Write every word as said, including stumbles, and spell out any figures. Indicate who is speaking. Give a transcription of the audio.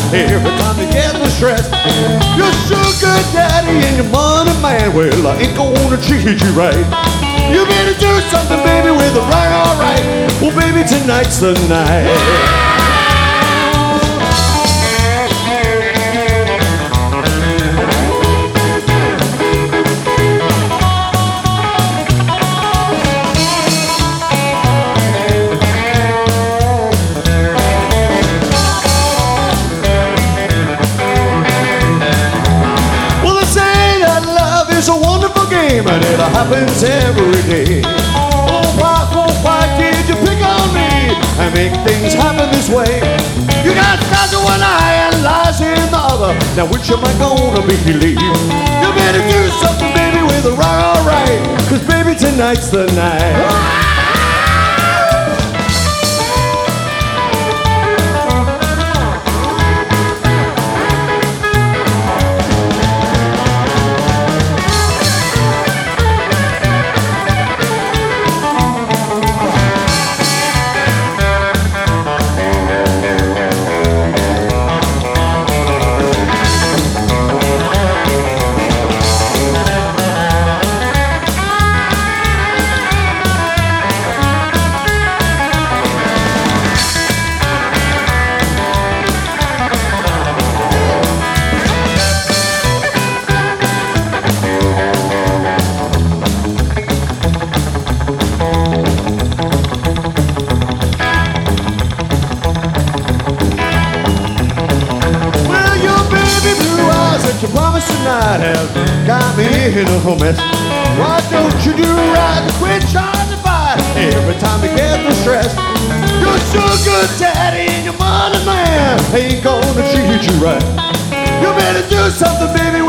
Speaker 1: every time you get the stress. Your sugar daddy and your money man, well, I ain't gonna treat you right. You better do something, baby, with the right, alright. Well, baby, tonight's the night. It's a wonderful game and it happens every day. Oh, why, oh, why did you pick on me and make things happen this way? You got stars in one eye and lies in the other. Now which am I gonna believe? You better do something, baby, with the right, alright. Cause baby, tonight's the night. You promised tonight have got me in a mess. Why don't you do right and quit trying to fight every time you get the stress? Your sugar daddy and your money man ain't gonna treat you right. You better do something, baby.